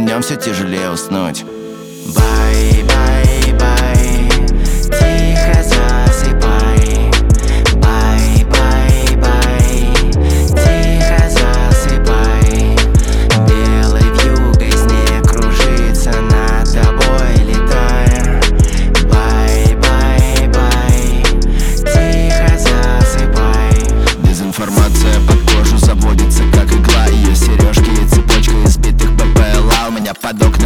каждым днем все тяжелее уснуть. Бай, бай, бай, тихо засыпай. Бай, бай, бай, тихо засыпай. Белой вьюгой снег кружится над тобой, летая. Бай, бай, бай, тихо засыпай. Дезинформация под кожу заводится, как игла. Ее сережки и цепочка избитых БПЛА у меня под окнами